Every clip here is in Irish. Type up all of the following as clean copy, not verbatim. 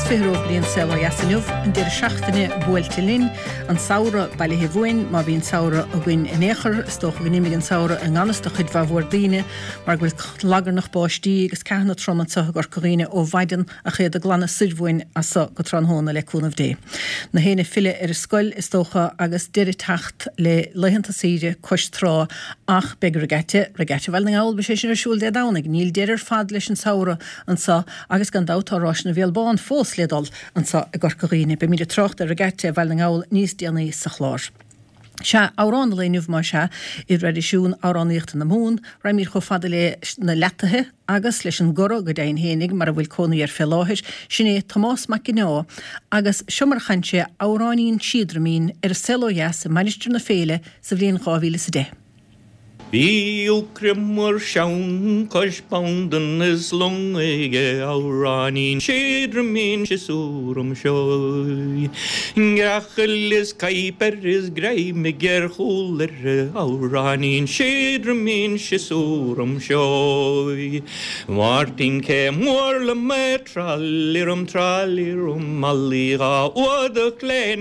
fihro blian sela yasanuf and dir shachtene bueltelin an saura balihewin ma bin saura ogin enecher stoch gnimigen saura en anste chud vavordine maar gwil lager noch bostig ges kahna troman sa gorkorine o vaiden a chede glana sidwin asa gotran hona le kun of day na hene fille skol stocha agus dir tacht le lehenta side kostra ach begregate velning aul beshin shul de daunig nil dir fadlichen saura an sa agus gan dautar rosna velbon fósledal an sa gorkorine be mi de trocht der regate velning aul nís diani sa chlár. Sha auran le nuv ma sha I redisiún auranicht na moon raimir go fadele na lettahe agus leis an goro godain hénig mar bhfuil cónaí ar felláthir sinné Tomás McGinná agus siomar chaintse auranín siadramín selóheas manister na féile sa bhliain 2010. Bí ucrimur sean cosbondan is lungaige auranín siadramín sisúrum seoi. Ngachil is caiper is greime ger chúlar auranín siadramín sisúrum seoi. Martin ce mórla me trallirum malliga oadach le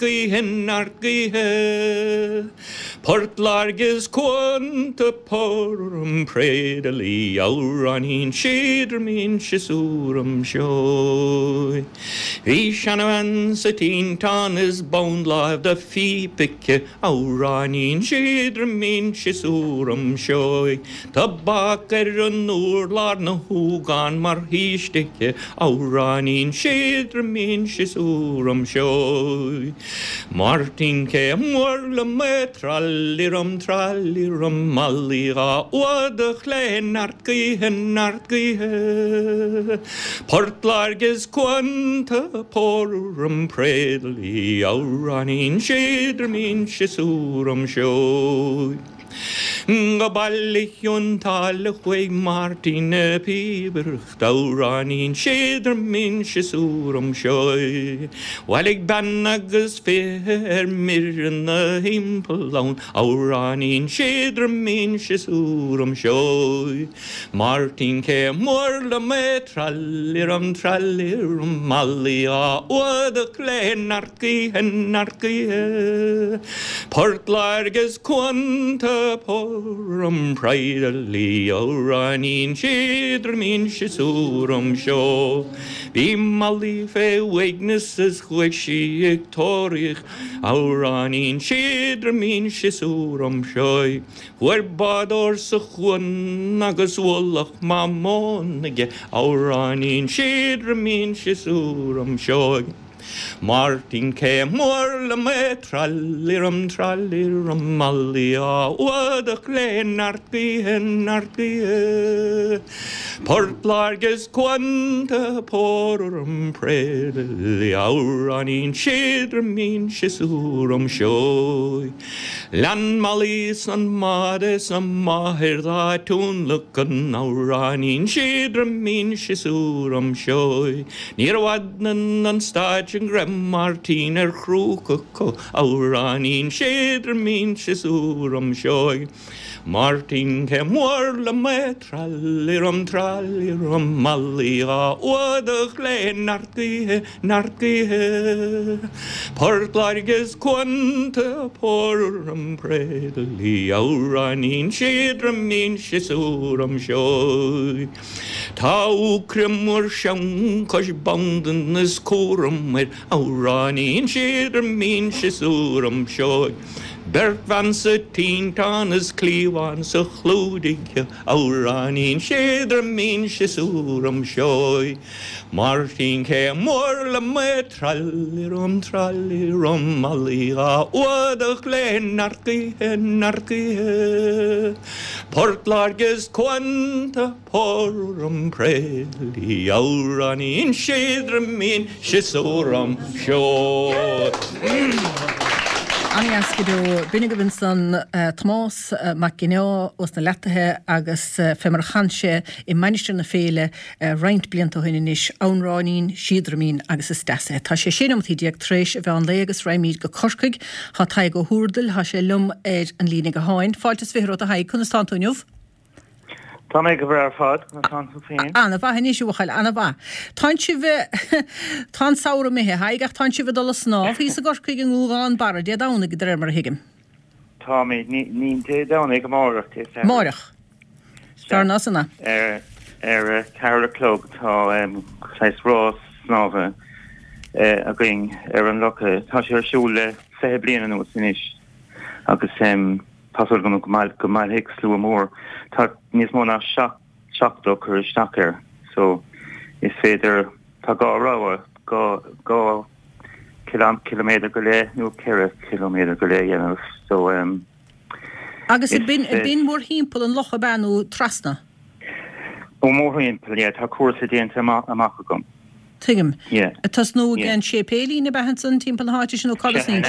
nartgaithe Portlargis Quanta porum predali auranín siadramín sisúrum seoi. Bhí seanavan sa tíntan is bound live the fípice auranín siadramín sisúrum seoi. Tabak an núr lár na húgan mar hístice auranín siadramín sisúrum seoi. Martin ce mórla me trallirum malliga oadach le nartgaithe Portlargis quanta porum predali auranín siadramín sisúrum seoi. Gaballichún talachway Martin Piberch auranín siadramín sisúrum seoi. Walig ban agus fear mirin na himpelán auranín siadramín sisúrum seoi. Martin ce mórla me trallirum malliga oadach le nartgaithe Portlargis quanta porum predali auranín siadramín sisúrum seoi. Bhí malí fé weaknesses chuig siag tóirich auranín siadramín sisúrum seoi. Huair bador sa chuan agus bhualach mamónige auranín siadramín sisúrum seoi. Martin ce mórla me trallirum malliga oadach le nartgaithe Portlargis quanta porum predali auranín siadramín sisúrum seoi. Lan malí san made san mahir dá túnlacan auranín siadramín sisúrum seoi. Níor wadnan an stáid an grem Martin chrúcaco auranín siadramín sisúrum seoi. Martin ce mórla me trallirum malliga oadach le nartgaithe Portlargis quanta porum predali auranín siadramín sisúrum seoi. Tá ucrimur sean cosbondan is córam auranín siadramín sisúrum seoi. Bert van sa tíntan is clíomhan sa chlúdige auranín siadramín sisúrum seoi. Martin ce mórla me trallirum malliga oadach le nartgaithe Portlargis quanta porum predali auranín siadramín sisúrum seoi. Aniasciú binnig san Tomás McGinná os na letathe agus femar chaintse I manister na féile reint blianta huinis aunránín siadramín agus is stasa. Tá sé sénamtí diaag tréis bheith an léagus raimíd go corcaig, há taig go húrdal, há sé lum an lína go háin. Fáiltas fihir a haig chun stantúniuh? Tá mé go bhar fad an féin. Anna bha ní siúchail anna bha. Tá si bheith tá saoir mithe haigach tá si bheith dul snáb, hí a gur chuig an ngúgáin bara dé dána go dréir mar hiigim. Tá mé ní dé dána go mórach té. Mórach. Fear nasanna. Carol Club tá chléis rás snábh a going an locha tá sé siúle fé bliana nó sinis agus pasol go mal hicks slú mór tá níos mó ná seachdo chu stair so is féidir tá gá rá gá kilometer go le nó ceire kilometer go le dhéanamh so agus bin mór hímpel an locha benú trasna. ó mór hímpel tá cuasa déanta amach gom. Tuigim. Tás nó gan sé pélí na behan san timppel háte sin ó cholas ní.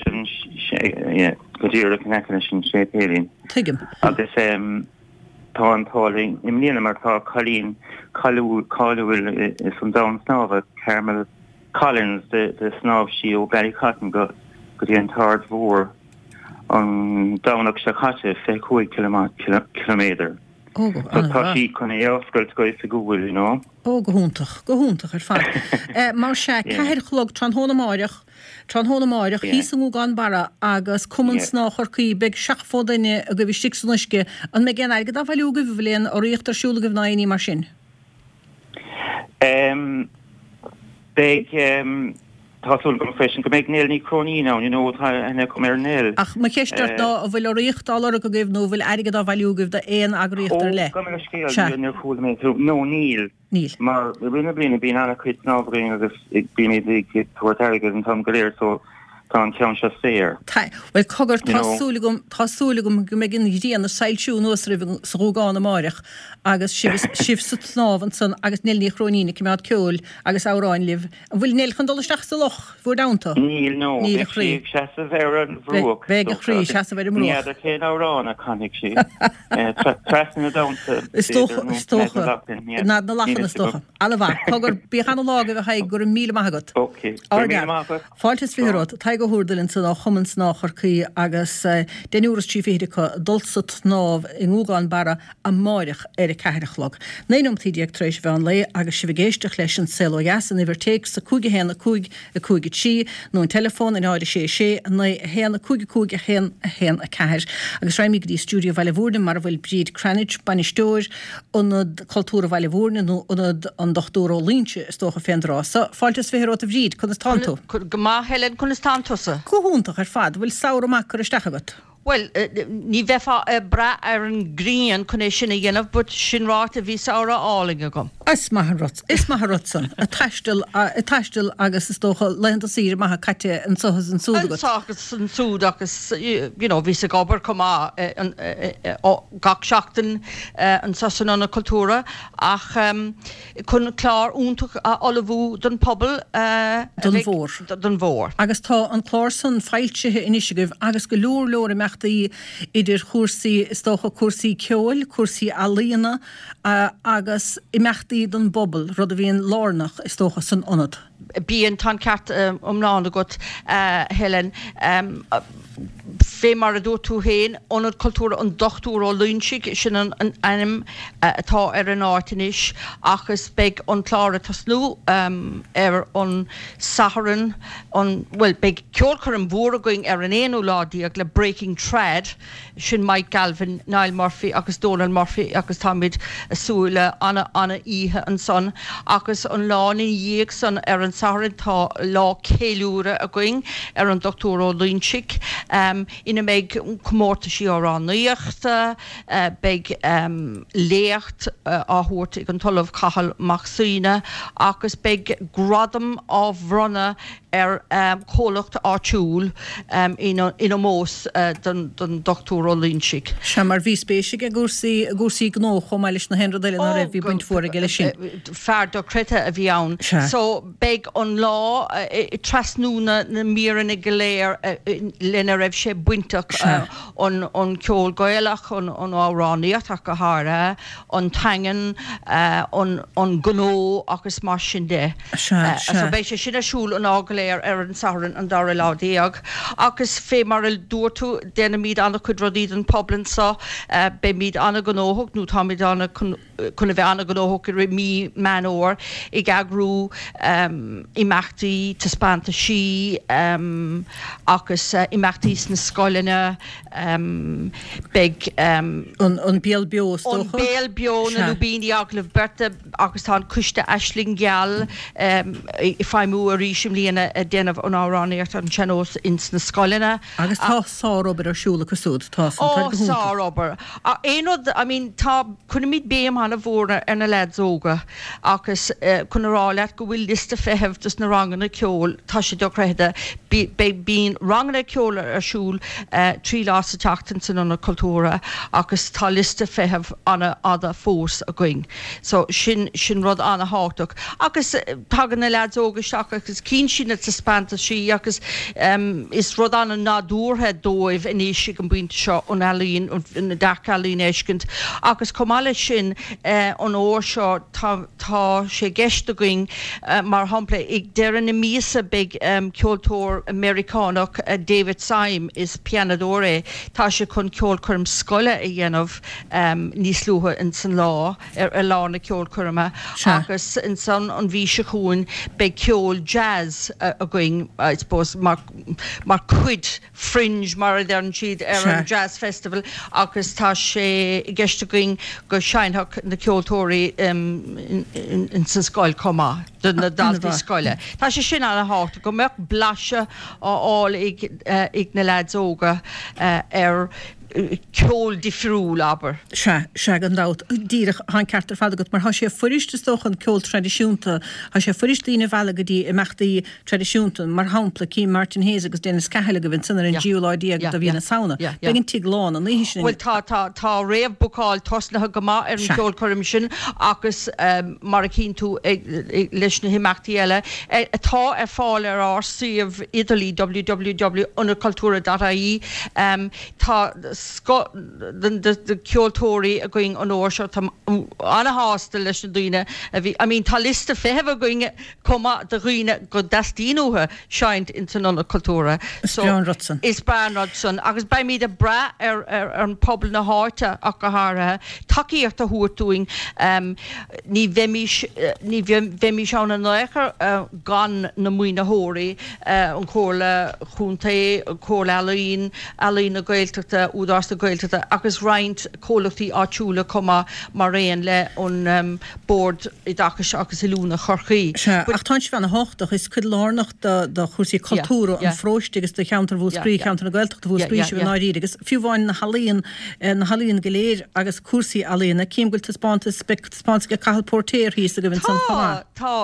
Go dtíir an sin sé pélín. Tuigim. Agus tá an táling im líana mar tá cholín cáúil is an dá snábh Carmel Collins de snáb si ó Barry Cotton go dtí an tard mhór an dánach se chatte fé 5 kilometer. Tá sí chuna éascailt go is a gúil, nó? Ó go húntach ar fad. Mar sé ceir chlog tran hóna máireach hí an gan bara agus cuman snáchar chuí beag seach fódaine a go bhí stigsannisce an me gin aigad a bhheú go bhléon ó riachtar siúla go bhnaí mar sin. Táúil go freisin go méid néil ní croní ná ena go mar néil. Ach ma ceistart ná a bhfuil riachtálar go gibh nó bhfuil aigad a bhheú goibh de éon agriíochttar le. Go mar scéal chuúil mé nó níl. Mar rinne blina bíon anna chuid nábhring agus ag bíine tuair aigad an tam goléir so tá an ceann se séir. Well cogur tásúlagum go mé gin díana seilisiú nuas rih srógána máireach agus sibh sutnávan san agus níl ní chronína cumad ceúil agus áráin libh. Bhfuil néil chun dolasteach sa loch fuair dánta? Níl nó, níl chrí. Se sa bhéir an bhrúach. Bheith a chrí, se sa bhéir an bhrúach. Níad a cén árán a canig si. Tresan a dánta. Stocha. Na lachan na stocha. Alla bha, cogur bíchan lága a haig gur 1,000 magat. Ok. Fáiltas fiúrót, go húrdalinn san á chuman snáchar chuí agus denúras tí féidircha dulsat náb in ngúgáin bara a máireach ar a ceirichlog. Néanam tíideag tréis bhean le agus si bhgéisteach leis an selo jasan iver teik sa cúige héna cúig a cúige tí nó an telefón in áidir sé na héna cúige a hen a ceir. Agus raimig dí stúdio bhile bhúrna mar bhfuil bríd Cranage banistóir onad cultúra bhile bhúrna nó onad an dochtúró línse stócha féinrá. Sa fáiltas féidirrát a bhríd chun is tanto. Go má helen chun is tantosa. Cohúntach ar fad, bhfuil saoir amach ar isteach agat. Well, ní bheitfa bra ar an grían chun é sinna dhéanamh, but sin ráta bhí saoire álinge gom. Is maithe san, a taistil agus is tócha leanta sír maithe caite an sochas an súd agat. An sochas an súd agus, bhí sa gobar comá gach seachtain an sosan anna cultúra, ach chun clár úntach a olahú don pobl don bhór. Agus tá an clár san fáiltethe inisiatív agus go leor meachtaí idir chuirsaí istócha cuasaí ceoil, cuasaí alíana agus i meachtaí don bobbal rud a bhíon lárnach istócha san onad. Bíon tan ceart nána got Helen fé mar a dú tú héin onad cultúra an dochtúr ó lúnsig sin an anim atá ar an áitinis agus beag an clára tasnú ar an saharan beag ceolcar an bhór a going ar an éanú ládiaag le Breaking Tread sin Mike Galvin, Niall Murphy agus Donald Murphy agus táid súile anna ihe an son agus an lána dhéag san ar an saharan tá lá céúra a going ar an dochtúr ó lúnsig ina méid cummórta sí árán nuíochta, beag léocht áhuairt ag an talamh cahal machsúine agus beag gradam á bhronna ar cholacht áitiúil ina mós don doctor ó Lynchig. Se mar bhí spéisiig a gúsaí gnó chomh mailis na henra daile na raibh bhí buint fuair geile sin. Fear do crite a bhí ann. So beag an lá trasnúna na míran i goléir lena raibh sé buintach an ceol goilech an áráníocht go hára an tangan an gnó agus mar sin de. So béis sé sin a siúil an ágaléir léir an saran an dar ládéag. Agus fé mar dúirtú déna míad anna chud rodíd an poblin sa be míad anna gonóhog, nú tá míad anna chun bheith anna gonóhog mí man óir I gagrú imachtaí ta spanta sí agus imachtaí na scoilena big an béal bio an béal bio na lubíní aglah berta agus tá cuiste eisling geal I feimú a rísim líana a déanamh an áráníart an tsenós ins na scoilena. Agus tá sáróbar arsúla cosúd tá sáróbar. A éonad, tá chuna míad béam hana bhórna ar na ledzóga agus chuna ráleat go bhfuil lista fehebh dus na rangana ceol tá sé docréide bín rangana ceol arsúl trí lása teachtain san anna cultúra agus tá lista fehebh anna ada fós a going. So sin rud anna háach. Agus tagan na ledzóga seach agus cín sinna sa spanta sí agus is rud anna nádúrthe dóibh in éisi an buinte seo an elín na dacalín éiscint. Agus comáile sin an óir seo tá sé geiste going mar hampla ag deireann na míosa big ceoltóir Americánach David Syme is pianadóre tá sé chun ceolcurm scoile a dhéanamh níos luatha in san lá ar lá na ceolcurma agus in san an bhí se chuin be ceol jazz a going I suppose mar cuid fringe mar an siad ar an jazz festival agus tá sé geiste going go seinthach na ceoltóirí in sa scoil comá na daltaí scoile. Tá sé sin anna háta go meach blaise áil ag na ledzóga ar ceol difriúil aber. Se an dát díirech han ceartar fadagat mar sé fuiriste stoch an ceol tradiisiúnta, sé fuiriste bhela go dtí imachtaí tradiisiúnta mar hampla cí Martin Hayes agus déna scaile go bhín sanar an geoláidí agus a bhína sauna. Begin tí glán an líhis sin. Well tá réamh bucáil tosnathe go má ar an ceol chuim sin agus mar a cín tú leis na himachtaí eile atá ar fáil ar siomh Italy www.unacultura.ie tá the ceoltóirí a going an óir seo anna hásta leis na dúine tá lista fehebh going comma de roine go dastíúthe seint in san anna cultúra. Is Brian Rodson agus bei míad a bra ar an pobl na háte ach go háirithe takeíocht a thuairtúing ní bheimí seán an léchar gan na muoine hóirí an cóla chúntaí cóla alín na gailteachta údásta gailteachta agus roint cólachtaí áitiúla comma mar réon le an board I dachas agus I lúna chorchaí. Ach tá sé bhena háach is chud lánach de chusaí cultúra an fróiste agus de cheantar bhús sprí cheantar na gailteachta bhús sprí se náí agus fiúháin na halíonn goléir agus cuasaí alíonna céim goil spáanta go cahal portéir híos a go bhín san chomá.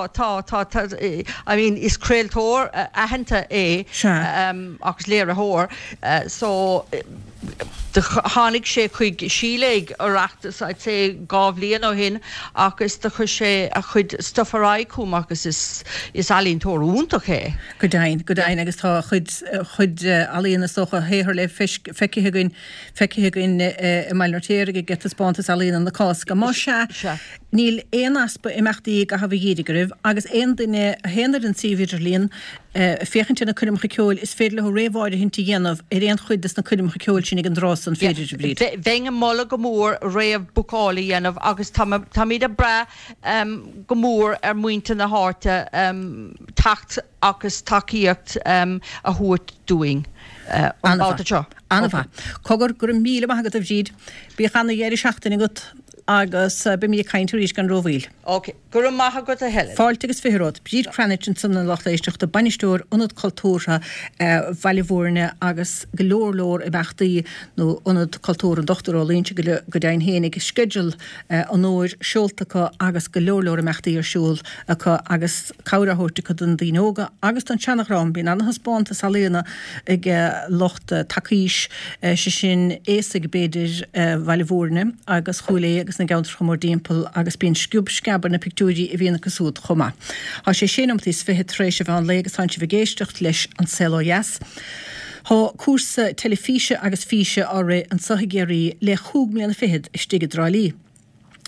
Tá is creaaltóir ahananta agus léir a thóir so de hánig sé chuig síléig arachtas I'd say gáh líon ó hin agus de chu sé a chud stoffaráicúm agus is alíonn tóirúntaach é. Go dain agus tá chud alíonna socha héthir le feicithe goin meilnortéir go get spántas alíonna na cásca. Má se níl éon aspa imachtaí go hafa dhéidir go raibh agus éon duine héanaar an síomhidir líon féchante na cuilimcha ceol is féidir le réomháide hinnta dhéanamh réon chuidas na cuilimcha ceol sin ag an drás an féidir bríd. Bhein an molla go mór réamh bucálaí dhéanamh agus tá míad a bra go mór ar muointe na háte tacht agus takeíocht a thuairt dúing. Anna bha. Cogur gur míle maithagad a bhríd, bí chana dhéidir seachtainna gut agus be mí caiintú rís gan róhíl. Ok, gur maitha go a heile. Fáilte agus firód, bríd cranit an sanna lecht éisteachta banistúr unad cultúra bhailihórne agus golóir I bachtaí nó unad cultúr an dochtará líonse go dain hénig schedule an óir seoltacha agus golóir I mechtaí ar siúl agus cabhrahórtacha don dínóga agus an teannachrám bín anna spánta salíonna ag locht takeís se sin éasig beidir bhailihórne agus chuilé agus na gauntar chomór dimpel agus bíon sciúb scabar na pictúí I bhíonna cosúd chomá. Tá sé sinamtí fithe trééis a bhán légus tá si bhgéistecht leis an CLOS. Tá cuasa telefíse agus físe á ré an sothigéirí le 5 milliún fihid is stigad drálí.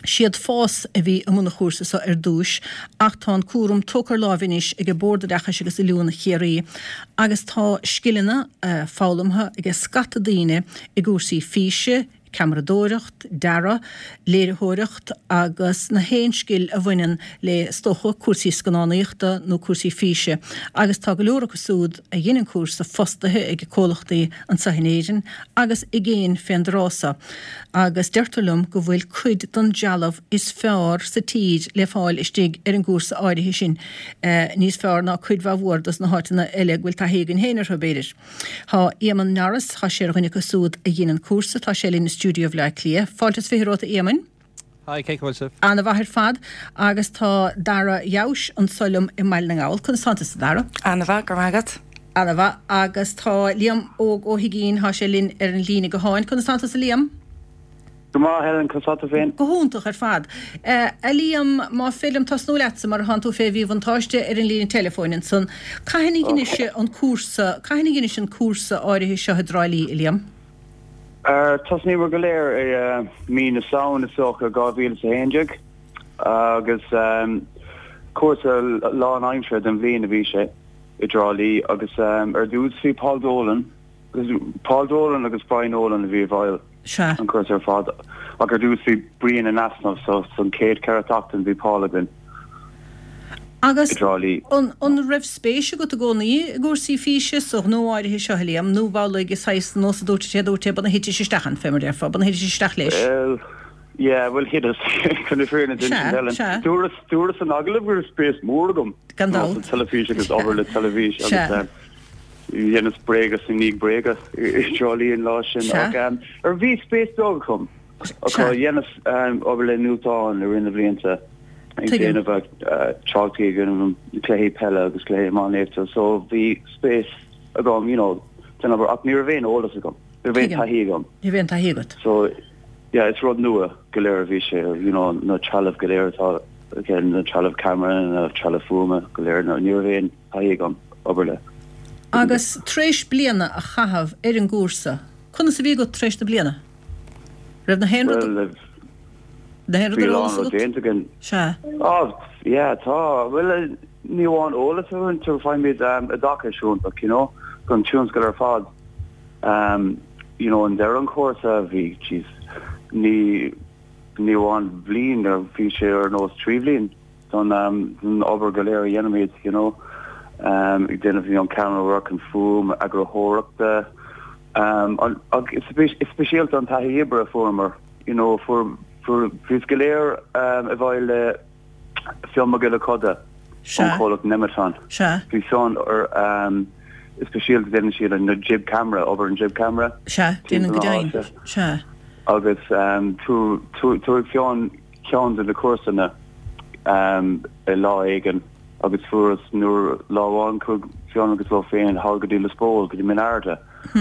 Siad fás a bhí amúna chósa sa dúis, ach tá cuarum tócar láhanis ag borda dechas agus i leúna chéirí, agus tá skillanna fálamtha ag scata daoine i gúsaí físe, camaradóireacht, dara, léirithóireacht agus na héinskil a bhainean le stocha cuasaí scanánaíochta nó cuasaí físe. Agus tá go leora go súd a dhéanaan cuasa fostathe ag cólachtaí an sahinéirin agus i ggéin féandrása. Agus deirtalum go bhfuil cuid don dealamh is fearr sa tíd le fáil istigh ar an gúsa áirithe sin níos fearr ná cuid bhhórdas na hátainna eile bhfuil tahéigean héanaar a béidir. Tá Éaman Naras tá sé chuine go súd a dhéanaan cuasa tá sé linn Studio of Lia. Fáiltas fihiróta Éaman. Hi, Kate Wilson. Anna bhahar fad, agus tá Dara Jausch an solum i Mail na Ngáil. Chun santas Dara? Anna bha, gur mágad. Anna bha, agus tá Liam óg ó higín há sé linn ar an lína go háin. Chun santas Liam? Gomá Helen Cosata féin. Go húntaach ar fad. A Liam má film tá snúletsa mar han tú fé bhí vantáiste ar an lína telefónin san. Cahinnig ginise an cuasa áirithe seo hydráilí, Liam? Tasní war goléir mí na saona socha 2011 agus cuasa lá an aimsre den bhíon a bhí sé I drálí agus dús fi Paul Dolan agus Brian Nolan a bhí bhail an cuasa ar fad agus dús fi Brian an Asnaf so san céad ceratachtan bhí Paul agin. Agus an raibh spéise go a gcónaí gúsaí físe so nó áirithe seo Liam nó bhála ag 6 nó a dúirte sé ban hiidir sé stachan fémar dearfa, ban hiidir sé stach leis. Well hit us chun féna dúras an aglah gur spéis mórgum telefíse agus over le telefís agus dhéanana bréga sin ní bréga Charlie lá sin ar bhí spéis dogchum dhéanana over le nútáin ar rinne bblianta. Ag déanamh tráltaí gan cléhí pelle agus cléhí mánéifte, so bhí spéis a gom, den aber ach níor bhéin ólas a gom. Níor bhéin taithí gom. Níor bhéin taithí got. So, yeah, it's rud nua goléir bhí sé, na trealamh goléir atá, again, na trealamh camera, na trealamh fuama goléir, níor bhéin taithí gom, oberle. Agus tréis bliana a chahabh ar an gúrsa. Chuna sa bhí go tréis na bliana? Raibh na héanrad? Tá. Well, ní bháin ólas to find me a dacha siún, but gon tunes go ar fad. An deir an cuasa bhí, jeez, ní bháin bblin ar bhí sé ar nós trí bblin don obair go léir dhéanaid, ag déanamh bhí an camera work an fum agrahóireachta. It's spéisialt an taithí ibre a former, for Fisgaléir a bhile film go le coda an cholach Nematron. Bhí son ar spéisialt déanana siad an jib camera over an jib camera. Déanana go dain. Agus tú ceann de le cuasanna I lá éigen agus furas nuair láháin chug ceann agus lá féin hágadí le spóil go dtí min airde.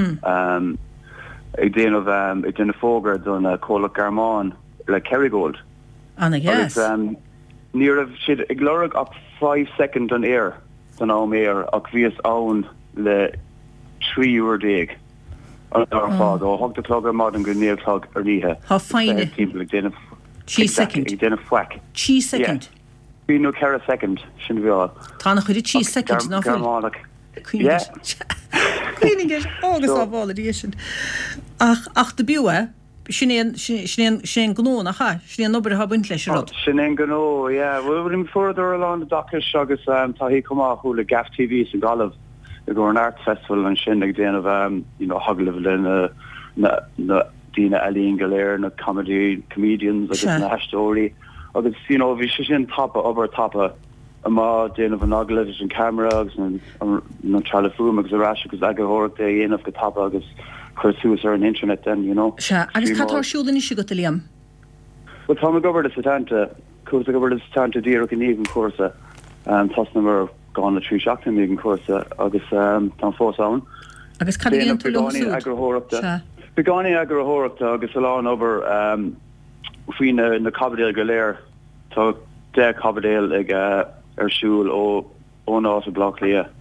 Ag déanamh fógar don cholach Garmán le Kerrygold. Anna, yes. Níor of siad ag glorag ach 5 second an air don áméir ach bhíos ann le 3 uair déag ar fád ó thugta clog ar mad an go níomhlog ar níthe. Tá fáine. Tí second. Ag déanamh fuaic. Tí second. Bí nó ceir a second sin bhíá. Tá nach chuidir tí second ná Garmánach. Cuoinigir agus á bhála dí sin. Ach de biúa sin gnóna cha, sin nobar ha buint leis rod. Sin gnó, bhfuil bhfuil further along the docus agus tá hí cumá chuúla Gaff TV sa galamh I go an art festival an sin ag déanamh haglah na Dina Aline Galéir na comedians agus na hastóí agus bhí sé sin tapa over tapa a má déanamh an aglah an camera agus na tralafúm agus arás agus agahóireachta dhéanamh go tapa agus chuirtús ar an internet then, Se, agus catá siúdan is go Liam? Well, tá gobar is atanta, cuasa gobar is atanta díach an ígan cuasa, tasna mar gáin na trí seachna ígan cuasa, agus tá fós ann. Agus cad íon tú Begáin agrahóireachta. Begáin agrahóireachta agus aláin over faoin na Cabadéil go léir, tá 10 Cabadéil ag ar siúil ó ná a blach lia.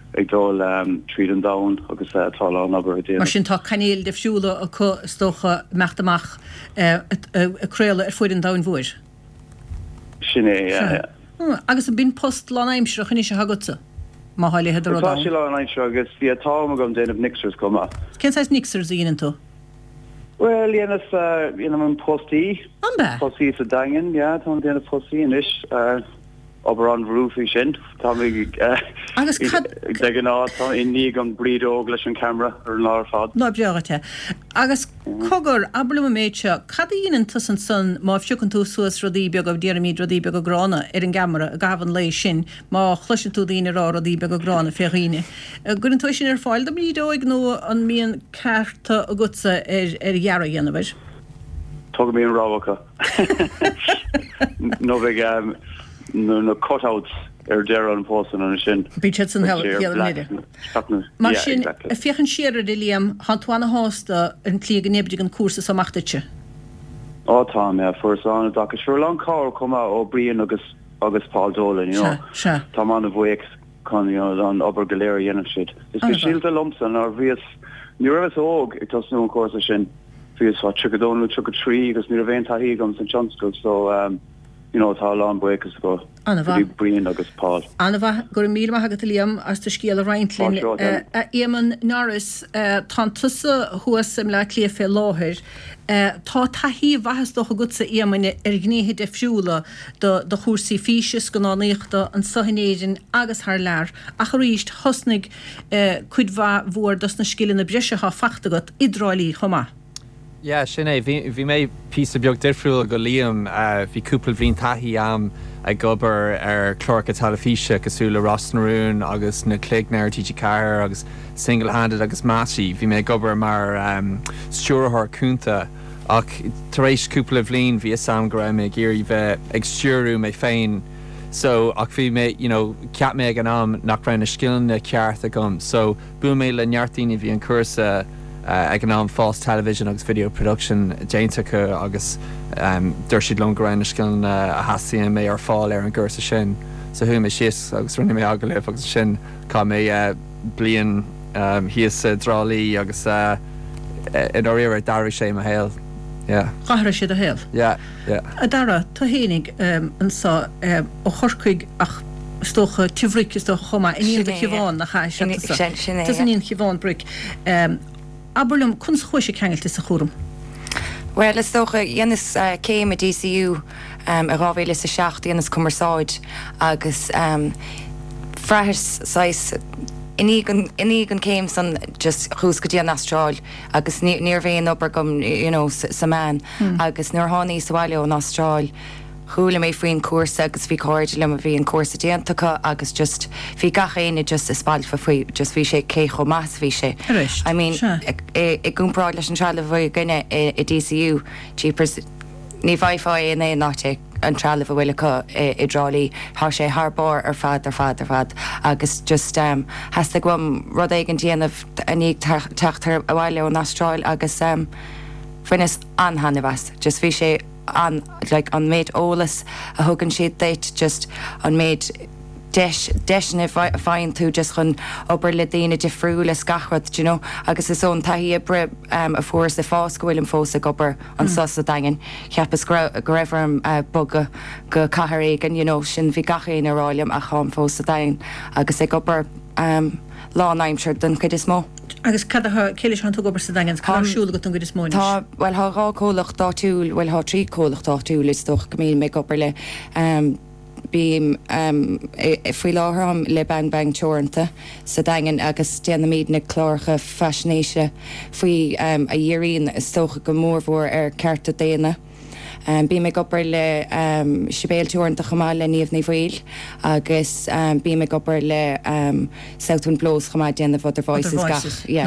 ag dul tríd an down agus tá an aber Mar sin tá canéil de fiúla a stocha meachtamach a créile fuid an dain bhuair. Sinné, agus a bin post lá aimimseach in se hagutsa. Má háile heidir Tá sí lá an agus bhí atá agam déanamh nixers comma. Cén sais nixers íon tú? Well, an postí. An be? Postí sa dagen, tá déanamh postí in isis aber an roofi sin tá agus degan tá in ní an brídó leis an camera ar an lá fad. No beagate. Agus cogur ablu méidse cadíon tusan san má fiúcan tú suas rodí beag of déirmí rodí beag grána ar an gamara a gahan lei sin má chluisin tú dtíine rá rodí beag grána féghine. Gunn tú sin ar fáil do brídóig nó an míon carta a gutsa ar dhearra dhéanamhir. Tug mí an ráhacha. No big no cutouts dear an postan an sin. Bísan Mar sin a féchan siar de líam hantuána hásta an clí an nebdig an cuasa samachtaite. Tá fuán da sure lang cá cuma ó brion agus pádóla Tá man a bhuiic chun an ober galéir dhéanam siid. Is go síílte lumsan ar bhíos ní raibh óg ag tas nó cuasa sin bhíos fá tugadónú tu a trí agus ní a bhéon taí gom san Johnscoil so tá lá buchas go brion agus pá. Anna gur mí hagat líam as tá scéal a reintlin éman náris tá tusa thuas sem le clia fé láthir. Tá taí bhehas do a gutsa éamaine ar gnéhé de fiúla do chúsaí físis go náíochta an sohinnéidir agus th lear a choríist hosnig chuidhá mhór dos na scílan na breise há fachtagat idráilí chomá. Ja, sinné, bhí mé pí beag dirfriúil go líam bhí cúpla bhíon taithí am ag gobar ar chlór a talafíse cosúla Rossnarún agus na cléignéir TG Car agus single-handed agus mátí. Bhí mé gobar mar stúrathir cúnta ach taréis cúpla bhlín bhí sam go raibh mé géirí bheith ag stúrú mé féin. So ach bhí mé, ceap mé ag an am nach raibh na scillan na ceart a gom. So bu mé le nearttíine bhí an cuasa ag an am fás television agus video production déintecha agus dúir siad long goráin sciln a hasíon mé ar fáil ar an gcursa sin. So thu mé sios agus rinne mé aga leh agus sin cá mé blion híos drálí agus in áíar dair sé a héal. Chahra siad a héal? A dara, tá hénig an sa ó chorcuig ach stocha tihric do chuma iníon de chiháin nach cha Tá iníon chiháin bric. Aberlum kuns chuise kengelt is a chóm. Well, is stocha dhéanas céim a DCU a rábhéile sa seach dhéanas commerceáid agus freithir sais iní an céim san just chús go dtíana Astráil agus níor bhéon obair gom sa man agus nuair tháiní sa bhaile an Astráil chuúla mé faoin cuasa agus bhí cóid le a bhí an cuasa déantacha agus just bhí gachéine just is spáil faoi just bhí sé cé cho más bhí sé. I mean, I gúnráid leis an treala bhfuil gine i DCU jeepers ní bhaidfá in é náte an treala bhfuil i drálaí thá sé thbáir ar fad agus just heasta gom rud ag an déanamh a ní teachtar a bhhaile an Astráil agus fuinnes anhanahas just bhí sé an méid ólas a thugann siad déit just an méid deisna fáin tú just chun obair le daine difriúla scachrad, agus is ón taí a bre a fuór a fás gohfuil an fósa gobar an sosa dagen. Cheappas go raibhm boga go cahar éigen, sin bhí gachéin aráiliam a chum fósa dain agus ag gobar lá naimseir den chud is mó. Agus cadtha céiles an tú gobar sa dagan cáisiúla go an go is móin. Tá bhfuil thá cólach dáúil bhfuil thá trí cólach dáúil is doch go mí mé gobar le bím faoi láthairm le bang teoranta sa dagan agus déanana míad na chlárcha fashionéise faoi a dhéiríonn is tócha go mórmhór ar cearta déana. Bí me gobar le sibéal teoranta chamá le níomh ní bhil agus bí me gobar le Southern Blues chamá déanana fod Voices gach.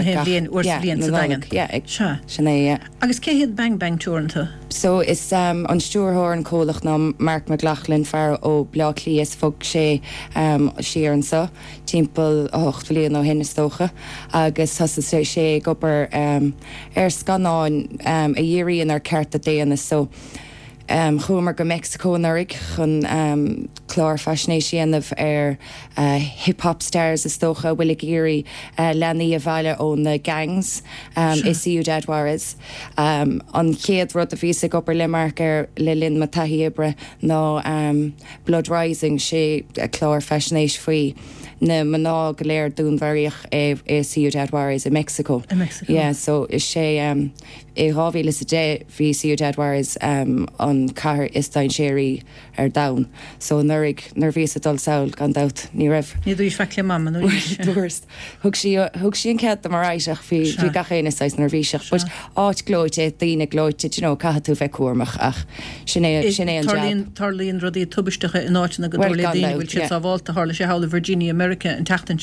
Sinné. Agus céhéad bang teoranta? So is an stúrthóir an cólach ná Mark McLachlan fear ó Blacklí is fog sé siaransa timppel 8 bliain ó hinna tócha agus has sé gobar ar scanáin a dhéiríonn ar cearta déana so chumar go Mexico narig chun chlár fascination hip-hop stars is stocha Willie Geary Lenny Avala on the gangs is you Dead Juarez on Kead rud the visa upper Limarker Lilin Matahi Ibra no Blood Rising she chlár fascination free na maná galéir dún bharích see you Dead Juarez in Mexico. Yeah, so is she ráhíle a dé hí see you Dead Juarez on car Istain Sherry down so nurig nervvís dul saoil gan dat ní raibh. Ní dúis feicile mamma nó dúirt. Thug sí an cead am ráiseach hí gachéine sais nervvíiseach, but áit glóite daoine glóite caithe tú bheith cuamach ach sinné an job. Tarlíonn rudí tubisteige in áitina go dúir daoine bhfuil si a bháilta hála sé hála Virginia America in teachtain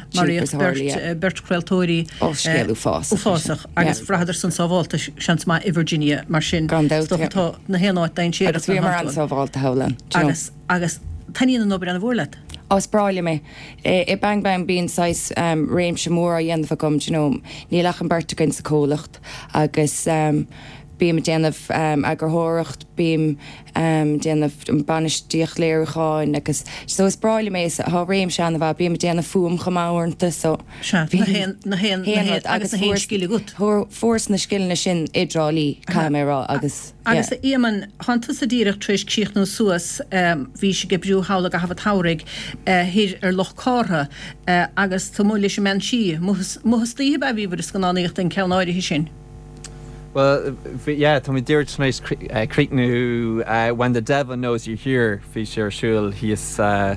se Bert Creltóirí scéalú fásach agus frahadidir san sábháilta seans má i Virginia mar sin na héanáid dain sé agus bhí mar an sábháilta hálan agus taíon an nóir an bhórla. Os bráile me I bang bíon sais réim se mór a dhéanamh gom ní lechan berrta sa cólacht agus bíam déanamh agurthireacht bíam déanamh banistíoch léircháin agus so is bráile mé há réim seanna bh bíam déanamh fuam chamáhairnta so na héad agus na héad scíle gut. Fós na scilna sin idralí camera agus. Agus éman hananta a díireach tríéis cíoch nó suas bhí sé go brú hála a hafah táraigh hir loch cátha agus tá mó leis men si muchas tíí be bhíhar is gannáíocht an ceannáide hí sin. Well, yeah, Tommy Dear tonight's Creeknu, when the devil knows you're here, Fisher Shul, he is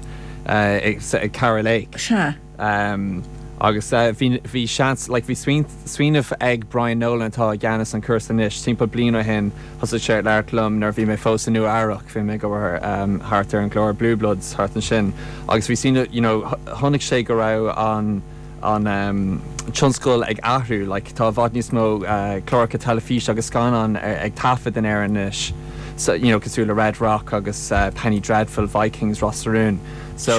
Cara Lake. Sure. August, vi chance, like vi sween of egg Brian Nolan, ta Giannis and Kirsten Ish, Timpa Blino hen, has a shirt larklum, nor vi me fos a new Arrock, vi me go her Harter and Glora Blue Bloods, Heart and Shin. August, vi seen it, Honig Shake on Chunskul ag ahrú, like tá bhádníos mó chlóracha talafís agus gan on ag tafad in Aaron-ish. So, cosúla Red Rock agus Penny Dreadful, Vikings, Rossarún. So,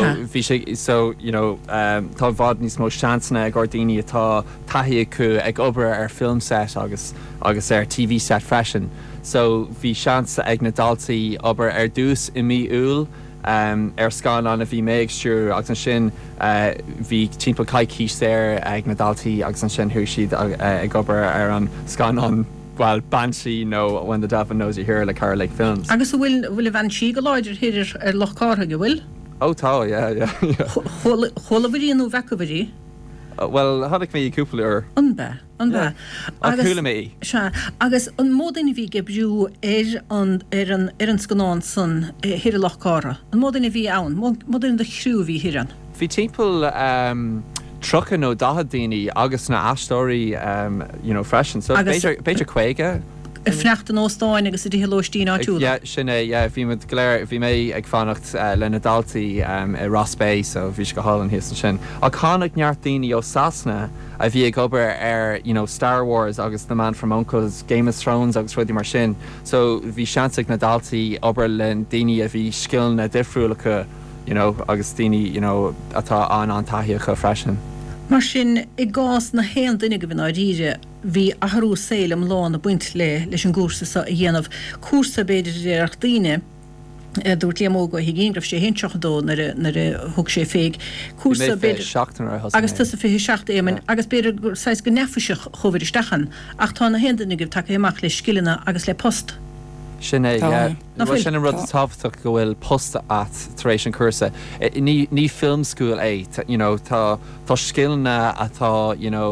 tá bhádníos mó seansna ag ordíine atá taithí acu ag obair film set agus TV set freisin. So, bhí seansa ag na daltaí obair dús I mí úl, scan an a bhí méid siúr agus an sin bhí timp caiicís there ag na daltaí agus an sin thuú siad ag obair an scan an well Banshee when the devil knows you here like Cara Lake Films. Agus bhfuil Banshee go láidir hiidir loch cátha go bhfuil? Oh tá, yeah. Chola bhíonú bheicabhí? Well, hadig mé cúpla Unbe. Cúla mé. Se agus an módaine bhí go brú an scanán san hiidir loch cátha. An módaine bhí ann, módaine de chhrú bhí hiran. Bhí timppel truchan ó dahadaine agus na astóí freisin, so beidir chuige. Fnecht an óstáin agus i dtí áitiúla. Ja, sinna, bhí mud gléir, bhí mé ag fannacht le na daltaí I Ross Bay, so bhí go hálan híos sin. A cánaigh neart daoine ó Sasna a bhí ag obair Star Wars agus The Man from U.N.C.L.'s Game of Thrones agus ruidí mar sin. So bhí seansaigh na daltaí obair len daoine a bhí scill na difriúlacha, agus daoine, atá an taithíocha freisin. Mar sin I gás na héan duine go bhín áíre bhí athú saoil am lán a buint leis an gúrsa sa a dhéanamh cuasa beidir déireach daoine dúirt léamóga hí géangrah sé héintseach dó nar a thug sé féig. Cuasa beidir agus tusa fé seachta éman agus beidir sais go nefuiseach chomhir istechan ach tá na héan duine go take amach le scilena agus le post. Sinné sin an rud tábhaach go bhfuil posta at taréis an cursa. Ní film school é, tá scilna atá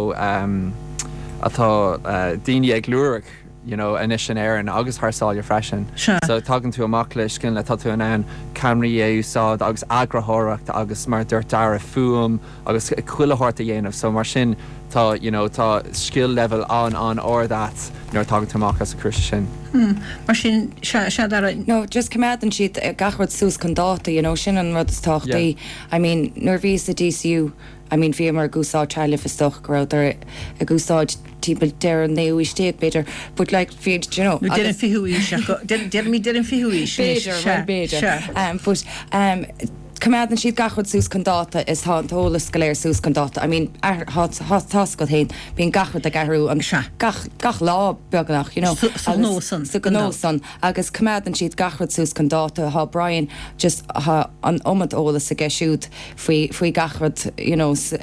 daoine ag luúrach inis sin éireann agus thsáil freisin. So tágann tú amach le scilna tá tú an Camry úsáid agus agráthireacht agus mar dúirt dara fuam agus chuilethirta dhéanamh, so mar sin tá skill level on or that tágann tú amach as a cursa sin. Mar sin se No, just cumad an siad gachrad sús condáta, sin an rud is táchtaí. I mean, nuair bhís a DCU, I mean, bhí mar gúsáid treile fistoch go raibh a gúsáid tíbal deir an néú istéag beidir, but like féad, Deireann fiúí se. Deireann fiúí. Beidir. But Cumad siad gachard sús condáta is tá antólas go léir sús condáta. I mean, tá go hain bíon gachard a garú an gach lá beagnach, you know. Sa gnósan. Agus cumad siad gachard sús condáta ha Brian just an omad ólas a gesúd faoi gachard, you know, sa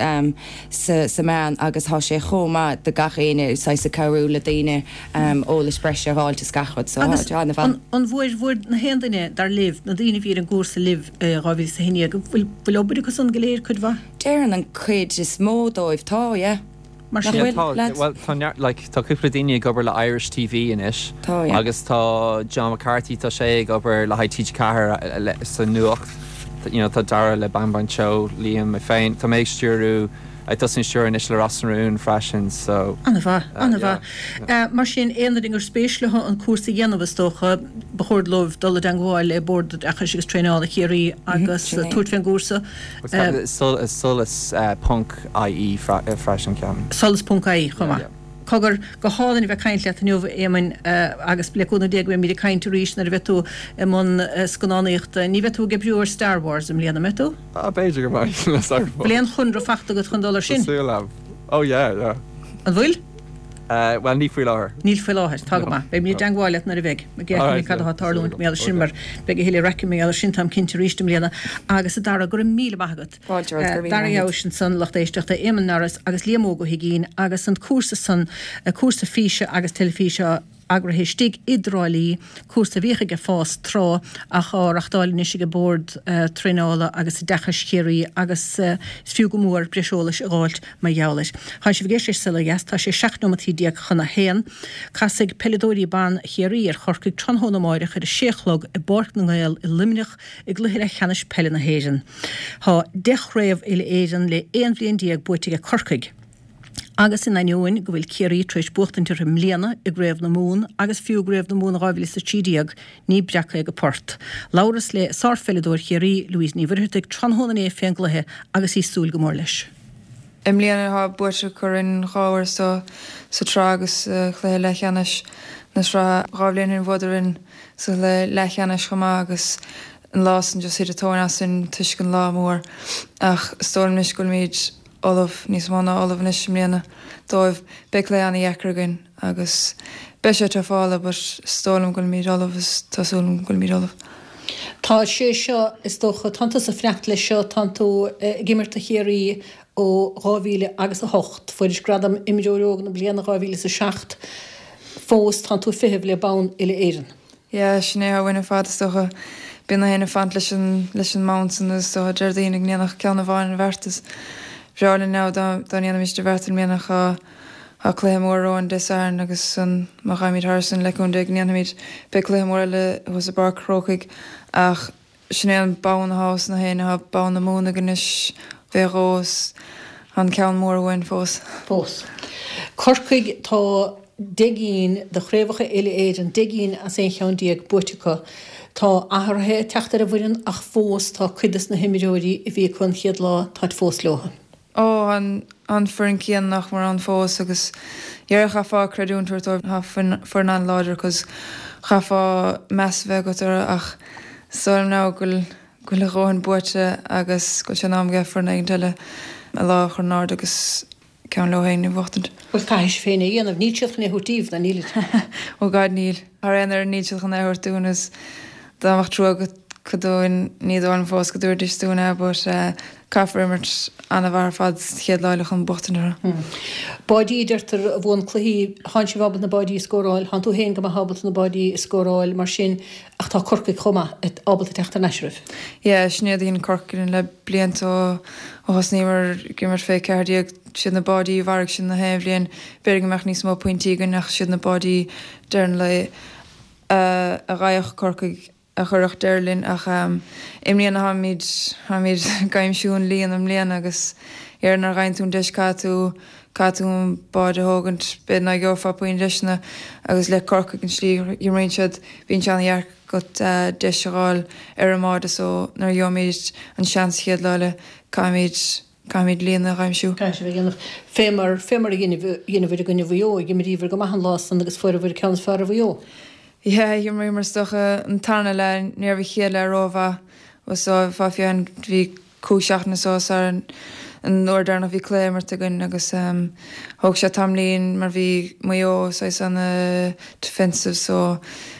man agus há sé choma de gachéine sa carú le daine ólas breise háiltas gachard. So an bhfuir na hendaine dar liv na daine bhí an gúsa liv ráhí sa hinine bhfuil obair go san goléir chud bha? Déan an chuid is mó dóibh tá, yeah. Well, tá cúpla daine gobar le Irish TV inis. Agus tá John McCarthy tá sé gobar le haidtíid cahar sa nuacht. Tá dara le Bang Show, Liam féin. Tá méid stúrú I doesn't sure initial Rossnaroon fashion so Anna mar sin éidir spéislethe an cuasa dhéanamhastocha behoord love dolle dangáil le bord achas tréála chéirí agus tuairfein gúsa solas punk IE fashion cam. Solas.ie chuma. Cogur go hálan bheith caiint le nuh éman agus bleúna déag mí caiint ríéis na bheitú man scanáíocht ní bheitú ge breúir Star Wars am léana metú? Beiidir go Bléon chun fachta go $100 sin? Oh yeah. An bhfuil? Well, ní fuil láthir. Níl fuil láthir, tá má. Be mí dangáile na a bheith. Me ggéir cadá tarlún mé simmar be go héile reici mé a sintam cinnte rístum léana agus a dara gur míle maigad. Dar sin san lecht éisteachta éman naras agus lémógo higén agus an cuasa san cuasa físe agus telefíse agrahé stig idráilí cuasa bhíige fás trá a cháachtáil ní go bord tréála agus dechas chéirí agus fiú go mór breisiolais gáilt mai jaolis. Tá sé bhgéis sila gas tá sé 16 díag chuna héan Casigh peladóí ban chéirí ar chorcaigh tronhóna máire chuir a séchlog i bort na gáil i limneach i gluhiile cheannis pelle na héan. Tá 10 réamh ile éan le 1 blion díag buirteige corcaigh. Agus in ainiuin go bhfuil céirí treis buchtantir mléana I gréibh na mún agus fiú gréibh na mún ráhfuil sa tídiag ní breacha go port. Lauras le sárfelidóir chéirí Louise ní bhirteigh tronhóna é féin gluthe agus í súil go mór leis. Mléana ha buirte chur in cháir sa trágus chluthe lechanis na rábléann bhdarin sa le lechanis chumá agus an lásan just siad atóna sin tuiscin lá mór ach stórmis go míid Olaf níos mána Olaf níos mléana dóibh be le anna dheacragan agus be sé tá fála bar stólam go míid Olaf is tásúlam go míid Olaf. Tá sé seo is dócha tananta sa freacht le seo tanú gimirta chéirí ó ráhíle agus a hocht fuidir gradam imimeóróg na bliana ráhíle sa 6 fós tanú fiheh le bán ile éan. Ja, sinné ha winna fádastocha bína héna fant leis an mountain is do deirdaínig níanach ceanna bháin vertas. Brála ná daníana Mr. Vertin ménach a cléimór an desáin agus san má chaimid Harrison leún de gnéanamid be cléimór le was a bar crocaig ach sinné an bánahás na héna ha bán na múna ganis bhérós an cean mór bhain fós. Fós. Corcaig tá digín de chréimhacha ile éan digín a sé cheandíag buiticha tá aharthe teachtar a bhfuin ach fós tá chuidas na himimeóirí I bhí chun chiad lá tá fós leha. An furin cían nach mar an fós agus dhearach fá creúntúir for an láidir cos chafá meas bheith gotar ach soim ná go le róhan buirte agus go se ná ge for na teile a lá chu nád agus cean lehéin I bhachtant. Bhil caiis féinna dhéanamh níteach na hútíh na níl. Ó gáid níl. Ar éar níteach an éhairtúnas dámach trú go chudóin nídáin fós go dúir distúna bus caafrimmert anna bhar fad chéad láilech an bochtanara. Bádí idirtar a bhn chluí háin si bhabal na bádí scóráil, han tú héin go habal na bádí scóráil mar sin ach tá corcaigh chuma ábal teachta neisirih. Ja, snéad íon corcaigh le bliant ó hasnímar gimar fé cardíag sin na bádí bharg sin na héimhlíonn beirg meach níos mó pointí go nach sin na bádí dearn le a raich corcaigh a chuireach deirlinn ach imlíon hamid gaimsún líon am líon agus ar na reinún deis catún bád a hógant bid na geofa poin deisna agus le corcaigh an slí i réinsead bhín seannahear go deisiáil ar máda so nar joméid an seanschiad leile caiimiid líon na gaimsú. Fémar dhéanamh gonne bhío, gimmeríomhar go maihan lásán agus fuir bhfuir ceannas fear a bhío. Ja, mar stocha an tarna le nearbh chéad le róha was fá fian bhí cúiseachna sá an Northern bhí cléimar a gunn agus thug sé tamlíonn mar bhí maió an defensive so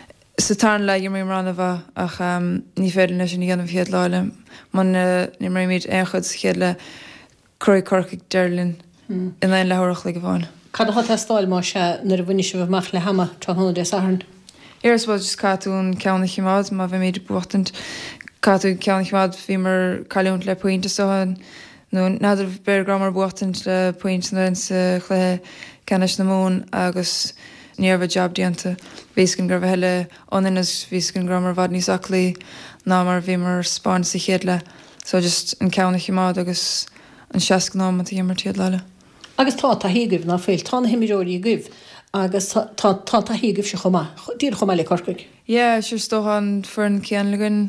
sa tarn le mé ranna bh ach ní féidir leis sin gannmh chéad láile man ní mé míid échud chéad le croí corcaigh deirlinn in éon lethreach le go bháin. Cad a stáil má se nar a bhaine se bhmach le hama tráthnóna dé saharn. Eras bhil just catún ceanna chimád má bheith méidir buchtint catú ceanna chimád bhí mar caiúnt le pointe sohan nó nadidir beir gramar buchtint le pointe na sa chluthe ceannis na mún agus níorbh job dianta bhíscin gur bheith heile oninas bhíscin gramar bhd níos aclaí ná mar bhí mar spáin sa chéad le so just an ceanna chimád agus an seac ná a dhéar tíad leile. Agus tá híigh ná féil tá himiróí gibh agus tá híigh se chumá dír chumá le corcaig. Jé, siú stohan fearn ceanlagan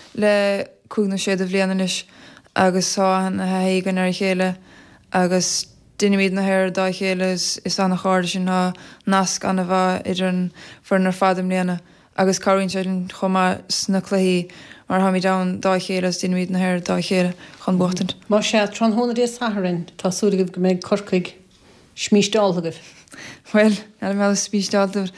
le cúna séad a bhléanais agus sáhan a hagan ar chéile agus duine míad na hair dá chéile is anna cháir sin ná nasc anna bh idir an fearn ar fadam léana agus cáíonn sé chumá sna chluí mar ha mí dá chéile duine míad na hair dá chéile chun buchtint. Má sé tráthnóna dé saharn tásúlagah go méid corcaig smístáilthagah. Well, me smístáiltah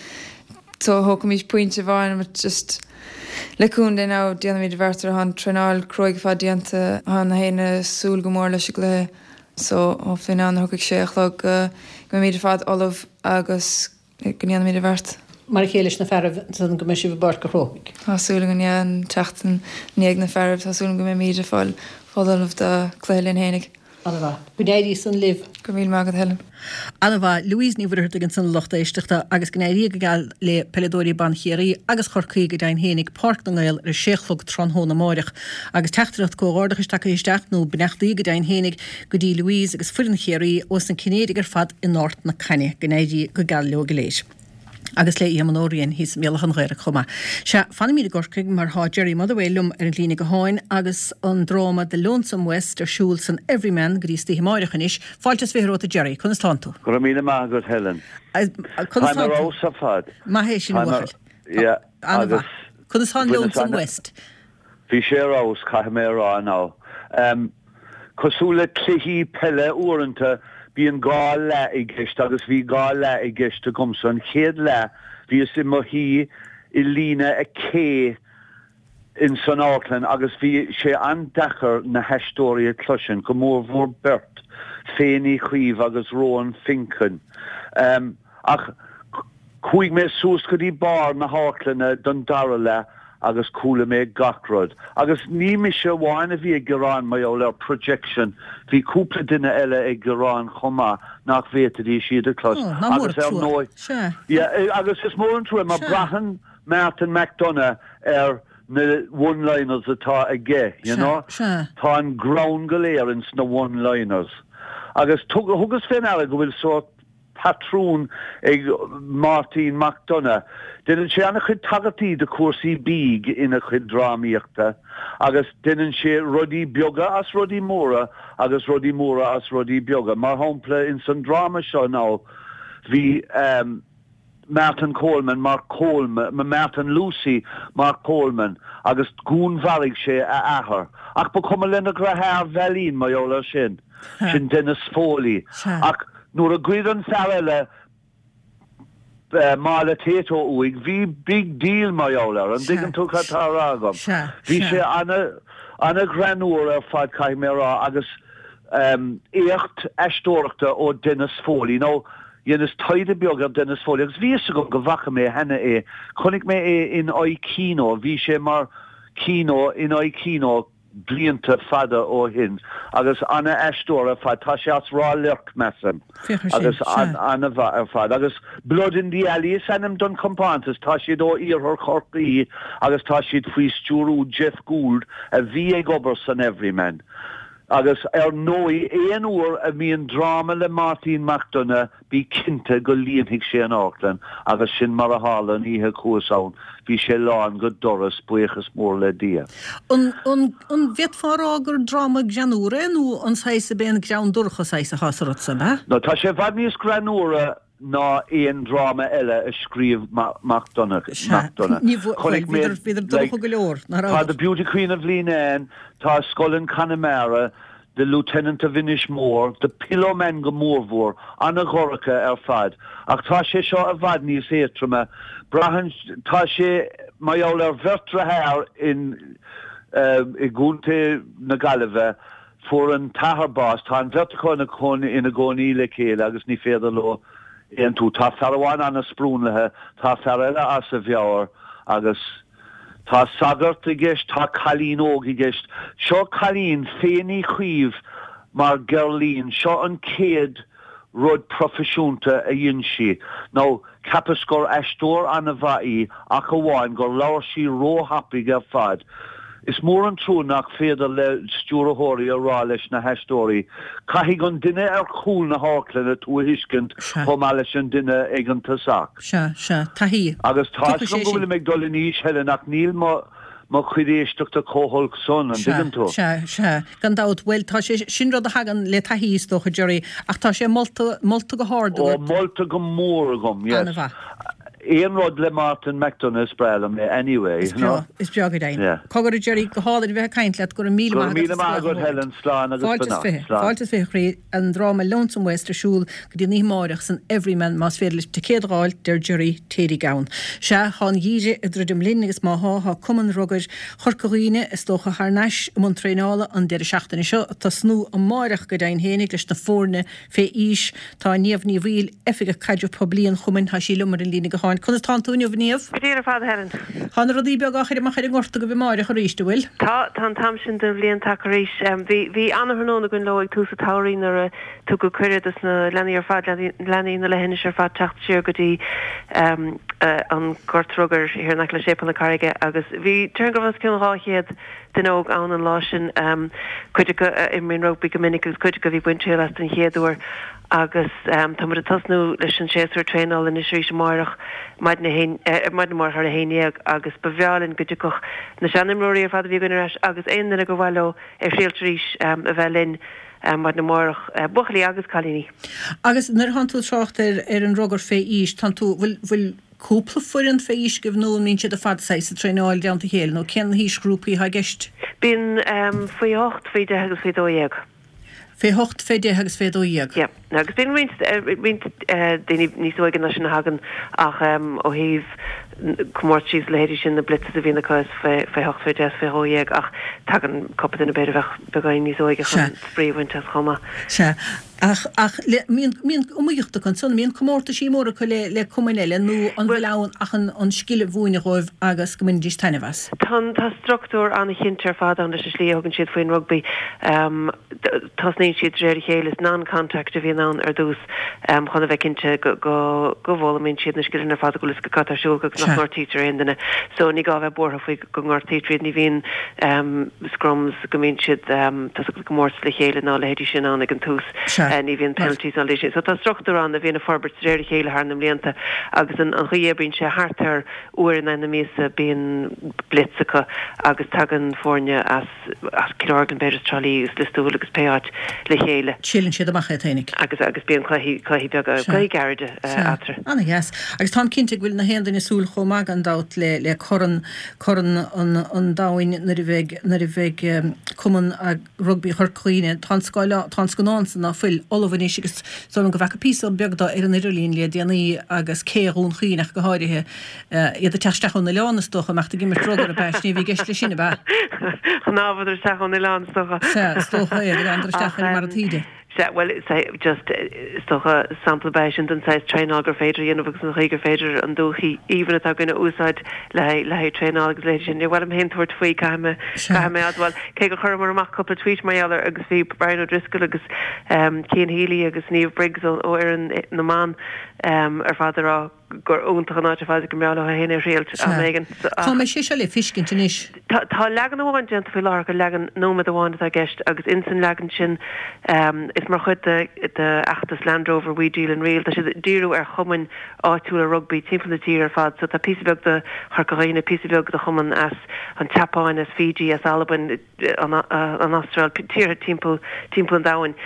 tá thug míid pointe bháin mar just leún dé ná déana míid bhhartar an trenáil croig fá dianta an na héine súl go mór leis le so ó fin an thuigh séachlog go míidir fad olah agus gníana míidir bhart. Mar chéiles na ferh san go meisi bh bar go chróig. Tásúla go nean teachtain néag na ferh tásúla go mé míidir fáil fáilh de chléilín hénig. Anna Bunéirí san liv. Go míl mágad heilem. Anna Louise ní bhfuir an san lochta éisteachta agus gnéirí go gáil le peladóí ban chéirí agus chorcaí go dain hénig páirt na gail ar séchlog tráthnóna máireach agus teachtarach go gádacha take isteach nó benachtaí go dain hénig go dtí Louise agus furin chéirí os an cinéad ar fad in náirt na Caine gnéirí go gáil leo go léis. Agus le Iamanóiríonn hís méalachan ghaire chuma. Se fanna míad gorcaig mar há Jerry Motherwellum ar an lína go háin agus an dráma The Lonesome West ar siúil san Everyman go dtí máirechan is fáiltas bhéróta Jerry chun táú. Go mína mágad Helen. Chun sa fad. Má hééis sin bhil. Ja, agus chun tá Lonesome West. Bhí sé rás cai mé rá ná. Cosúla cluichí pelle uanta bí an gá le I gist agus bhí gá le I gist a gomsan chéad le bhí is mo hí I lína a cé in San Auckland agus bhí sé an dechar na heistóí a clusin go mór bhór bert féinní chuomh agus róan fincan. Ach chuig mé sús go dtí bar na Auckland don dara le agus coolla mé gachrod. Agus ní mi se bháin a bhí ag gorán maiol ar projection. Bhí cúpla duine eile ag gorán chomá nach bhétadí siad a clós. Agus nóid. Agus is mór an trúim, má brahan Martin McDonough na one-liners atá a gé, you know? Tá an ground go léir ins na one-liners. Agus thugus féin eile go bhfuil sort patrún ag Martin McDonough. Dinan sé anna chud tagatí de cuasaí bíg ina chud drámaíochta, agus dinan sé rudí beaga as rudí móra, agus rudí móra as rudí beaga. Mar hámpla in san dráma seo ná, bhí Martin Coleman, Mark Coleman, Martin Lucy, Mark Coleman, agus gún bharig sé a ahar. Ach ba cuma lena grathar bhelín maiola sin, sin Dennis Foley. Ach nuair a gcuid an fearile mála tétó uig, bhí big deal maiola, an digan tú catá agam. Bhí sé anna granúr ar fad cai mé rá, agus écht eistóireachta ó Dennis Foley. No, Dhéanas taide beag ar Dennis Foley, agus bhí go bhacha mé henne chunig mé in Aikino, bhí sé mar in Aikino blianta fada ó hin, agus anna eistóra fad, tá sé as rá lecht mesan, agus anna fad, agus Blood in the Alley is anam don compántas, tá siad ó íorthar chorcaí, agus tá siad faoi stúrú Jeff Gould, a bhí ag obair san Everyman. Agus nói éon uair a bhíon dráma le Martin McDonough bí cinnte go líonigh sé an Auckland, agus sin mar a hálan ihe cuasáin, bhí sé lán go doras buchas mór le dia. An bheit fárágur dráma granúra nó an saise ben gran durcha saise hasarotsa, ba? No, tá sé bhad níos granúra ná éon drama eile a scríomh MacDonagh. Viidir go leor. Tá the Beauty Queen of Lean tá Scoilin Connemara, the Lieutenant of Inish Moore, the Pillow Men go Moormhór, Anna Gorica fad. Ach tá sé seo a bhad níos étrama. Brahan tá sé maiall vertra hair in I gúnta na Galibhe for an taharbás, tá an verticó na con ina gcónaí le céile agus ní féidir lo éon tú tá fearháin anna sprúnlathe, tá fear eile as a bheabhar agus tá sagart I gceist, tá chalín óg I gceist. Seo chalín féinní chuomh mar gerlín, seo an céad rud profisiúnta a dhéon si. Now, capas gur eistóir anna bhaí ach a bháin gur leabhar sí róthappaigh ar fad. Is mór an trúnach féidir le stúrathóirí a rá leis na heistóirí. Caithfidh an duine ar chúl na háclanna tú a hiiscint chum eile an duine ag an tasach. Se, taí. Agus tá go bhfuil meid dul níos heile nach níl má chuiréisteach a cóholc son an digan tú. Se, gan dát bhfuil tá sé sin rud a hagan le taíos do chuidirí ach tá sé molta go hárdú. Ó molta go mór gom, yes. Ian Rod le Martin McDonough Sprellam anyway. Is beag dain. Cogur Jerry go háir bheith caiintleat gur míle mágad Helen slán agus Fáiltas fé an drama Lonesome Westersúl go dtí ní máireach san everyman más féidir te céadráil der Jerry Téri Gown. Se hán díide a drudim linn agus má há cuman rugur chorcaghine is tócha harneis mun tréála an deir seachtainna seo tá snú an máireach go dain hénig leis na fórne fé ís tá níomh ní bhíl efige caiidir poblíon chumin ha sí lumar in lína go háin. Chun tá túniu bhníomh? Bíar fád Helen. Hanna rodí beag achir mar chuir gorta go bhí máire chu ríiste bhfuil? Tá tam sin den bblion take éis. Bhí anharnóna gon leigh tú sa tairín ar tú go cuiredas na lenaí ar fad lenaí na lehéine ar fad techt siar gotí an gortrugar hir nach le sépa na carige agus bhí turn go bhas cinráchéad den óg an lásin chuide go imrinn rugby gomininic agus chuide go bhí buintéil as den chéadúir agus tá mar a tasnú leis an séasúir tréáil in isrí sem marach maid na mar ar a héineag agus bhheáilinn go duch na seanimróí ar fad bhí gunnar agus aonanna go bhhaile ar réaltaríis a bheitlinn maid na marach buchalí agus chalíní. Agus nar han tú trocht ar an rugur fé ís tan tú bhfuil cúpla furin fé ís go bhnú mín siad a fad 6 a tréáil deanta héal nó cean hís grúpaí ha gist? Bín faoi 8 faoi 10 agus faoi 2. Fé 8 fé 10 agus fé 2. Ja, agus bín rint níos óigen na sin hagan ach ó híh cummórtíos le héidir sin na blitz a bhína cos fé 8 fé 10 fé 2 ach tagan coppa in na beidir bheith begáin níos óige chun spríomhaint as chuma. Se. Ach míon umíochtta chun son míon commórta sí móra chu le cumineile nó an bhfuil ach an scile bhúine roimh agus go mindís tainehas. Tá struchtúr anna chintar fád an leis slí hagann siad faoin rugby tasnéid siad réir chéile non-contact a bhí ná ar dús chuna bheith cinnte go bhla mín siad na scilin ar fád go go catarsúil go nach ngortítar aonanna so ní gá bheith bortha faoi go ngortítriad ní bhíon scrums go mín siad tá go mór le chéile ná le héidir sin anna an tús ní bhíon penalties an léisi. So tá struchtúr an a bhíon a forbert réir chéile harnam léanta agus an chuébrín sé hartar uair na mísa bíon blitzacha agus tagan fórne as cilorgan beidir trolí gus listúil agus péát le chéile. Chillann siad amach ténig. Agus bíon chluí beag gairde atra. Anna yes. Agus tá cinnte bhfuil na héan in súl chomag an dát le choran an dáin na bheith cuman a rugby chorclíine transconáns na fuil olhaní agus so go bheith pí beagda ar an idirlín le déanaí agus céún chuoinach go háirithe iad a teisteachún na leánnastocha meachta gimar drogar a beisní bhí geist le sinna bheith. Nábhadidir teachún na leánnastocha. Stocha ag an andrasteachar mar a tíide. Well, just stocha samplebation and says trainalgar féidir agus an réiger féidir an dúchi even at gona úsáid le trainalgus leidir ne well am hen tuair faoi caiime adwal cé go chur mar amach couple tweet mailer agus bhí Brian O'Driscoll agus Cian Healy agus Niamh Briggs ó ar an na man ar fáidir á gur úntacha náte fáidir go meála a héine réalt a mégan. Tá mé sé se le fiscin inis. Tá legan bháin genta fé lá go legan nómad a bháin a gist agus insan legan sin is mar chud de achtas Land Rover we deal in réal tá si díú ar chumin áitiúil a rugby timp na tír ar fad so tá písabeg de charcaíine písabeg de chuman as an Tapáin as Fiji as Alban an Austral tír timp an dain.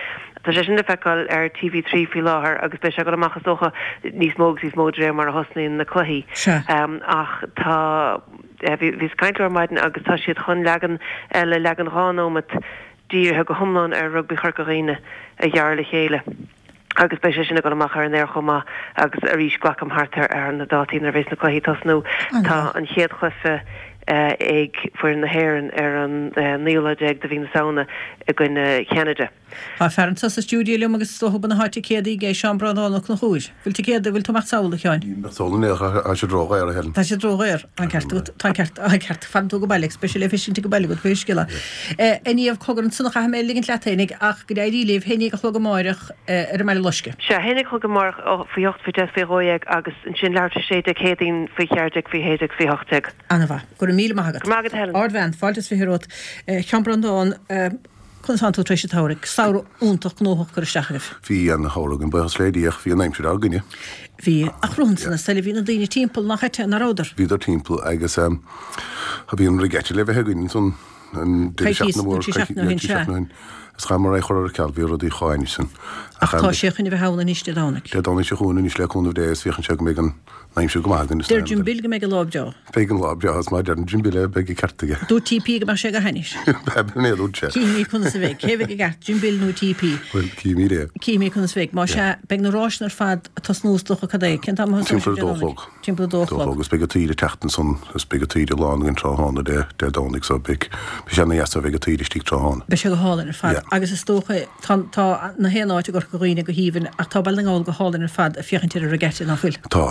Tá sé sin feáil ar TV3 fi láthair agus be se go amachchas socha níos móg sís módré mar a hosnaí na chluí ach tá vís caiintú maidin agus tá siad chun legan le legan ránómat dír go thomláin ar rugby charcaíine a dhearla chéile. agus bei sinna go amach ar an air chomá agus a rís glacham hartar ar na dátíí ar bhés na chluí tasnú tá an chéad chlufe ag fuair na héan ar an níladeag de bhí na saona a gine Canada. Tá fearan sa stúdiú le agus tóban na háte céadaí gé seanbráánach na chúis. Bhil te céad bhfuil toach saola cheáin. Tálanéach a sé droga ar a hen. Tá sé drogair an ceart fanú go bailach special efficient go bailach go bhuiiscila. Íomh cogann sunna cha mé ligin leténig ach go éíléh hénig a chlog máireach ar meile loisce. Se hénig chlog marach ó fiocht fi fé roiag agus an sin leirte séide chéadín fao cheardeag fao héideag fao hochteg. Anna bha, gur míle maigad. Magad Helen. Ardhain, fáiltas fihirót Cheambrandán chun sanú treéis táric, saoir úntaach nóthach gur isteachh. Bhí an hálag an buchas léideach hí an aimimsú aganine. Bhí a chrúnsanna sa bhí na daoine timppla nach chaite na ráidir. Bhí ar timppla agus ha bhí an rigeite le bheith hegann son an déisiachnahin. Is mar chor cealbhí a dí cháine san. Tá séchanna bheith hána níos dánig. Le dána sé chuúna níos le chunmh dééis bhíchan se mé an naimsú go mágan. Dir Jim Bill go mé go lábdeo. Pe an lábdeo as má dear an Jim Bill be cartige. Dú TP go mar sé go henis. Benéú se. Cíí chuna sa bheith, chéh go gart Jim Bill nó TP. Bhfuil cíí ré. Cíí chuna sa bheith, má se be na ráisnar fad a tasnúsdocha cadé, cin tam dóchlog. Timppla dóchlog. Gus begatíide tetan son gus begatíide lágan tráhanna de dánig so big. Be sé na a vegatíide tí tráhan. Be se go hálan ar fad. Agus is tócha tá na héanáid go goíine go híhann a tá bailá go hálan ar fad a fiochantíir a regette nach fuil. Tá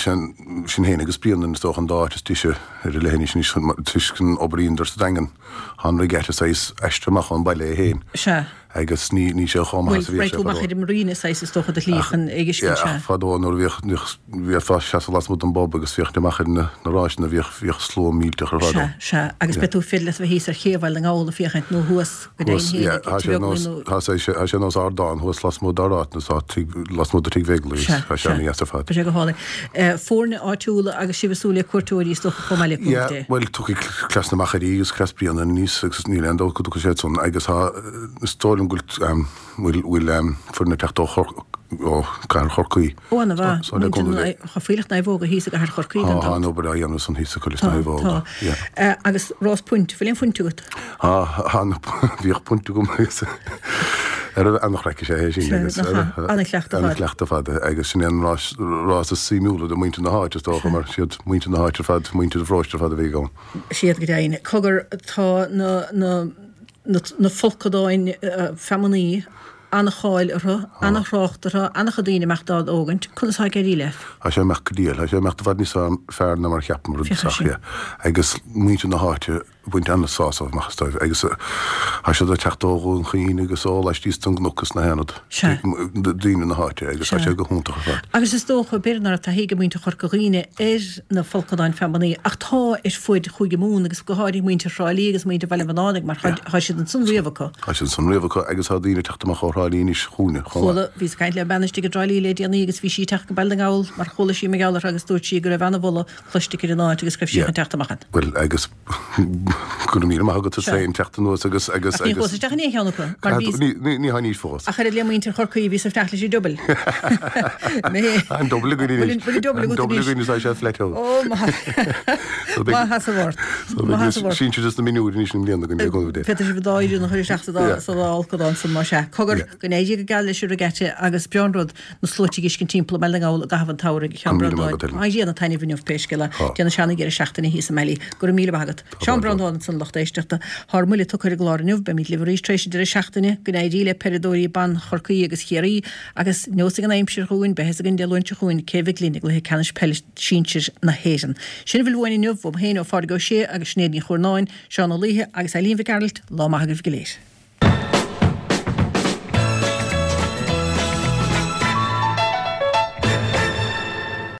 sin héna agus bíanaan is tóchan dátas tíise ar a lehéine tuiscin obaríon ar dagan an regette éis eisteach an bailile héin. Se. Agus ní sé chomá maríine sé stocha a líchan ige fadó nó bhí fá se las mú an Bob agus fiochtach naráisna bhíoh sló mílte chu fá. Se agus betú fi le bh híar chéhil an gála fiochaint nó thuas sé nó ardáin thuas las mú darát las mú tí bhéglú sé fá. Be go hála. Fórna áitiúla agus sibhsúla cuairtúirí stocha chomáile. Well tu clasna macharí agus cresbíanna níos agus ní an dó go sé son agus stó gult bhfuil funa techt gan chorcaí. Óna bha chaíocht na bhóga hí a chorcaí nó a dhéanú san hí na bhóga. Agus rás punt, bhfuil funtúgat? Bhíoh puntú go ar annachreice sé leachta fad agus sin rás a síúla a muinte na háite tó mar siad muinte na háite fad muinte bhráiste fad a bhí gá. Siad go déine. Cogur tá na folcadáin femoní anna cháil anna chráchtara anna chodíine meachtád ógant chun sa géí leh. A sé meach díal, a sé mecht bhd níos fearna mar cheapmar sacha agus muinte na háite buint anna sásamh machstáibh agus a sé teachtóún chuoine agus á leis tí tungnachas na henad díine na háite agus sé go húntacha fá. Agus is tócha benar a hiige muinte chorcaíine na folcadáin femoní ach tá is fuid chuige mún agus go háirí muinte ráilí agus muinte bhile banánig mar cha si an san riomhacha. Cha sin san riomhacha agus há díine teachtamach chorálínis chuúne. Chola vís caiint le banistí go ráilí le díanaí agus bhí sí teach go bailgáil mar chola sí meálar agus dúirtí gur a bhena bhla chluiste an áid agus scrib sí an teachtamachchan. Well agus gur mí agad a sé teachta nó agus ní cheanna ní haní fós. A chuir le muinte chorcaí ví sa teachla sí dobil. An dobla goine sé fleithe. Má has bhór. Sin just na minúí ní sin blianana go go dé. Pe sé bdáidú nach chuir seachtadáilcadán san má se. Cogur go éidir go geile siú a gete agus beanrod na slótí giscin timppla meáil a gahan tára cheanbrandáid. A dhéanana taine bhíneomh péisceile deanna seanna gur seachtainna hí meí gur míle bagad. Seanbrandán san lochtéisteachta harmúile tuchar gláraniuh be mí liveréis idir seachtainine go éidirle peridóí ban chorcaí agus chéirí agus nósa an aimimsir chuún behes a gin deúinte chuún céhh línig le canis pelle síir na héan. Sin bhfuil bhhaine nuh héin ó fád go sé agus snéadní chónáin seánna líthe agus a líon bh gailt lá maithagah go léir.